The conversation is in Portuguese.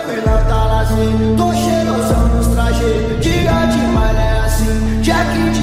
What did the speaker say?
Tô cheirosão nos trajes, dia de malha é assim, Jack de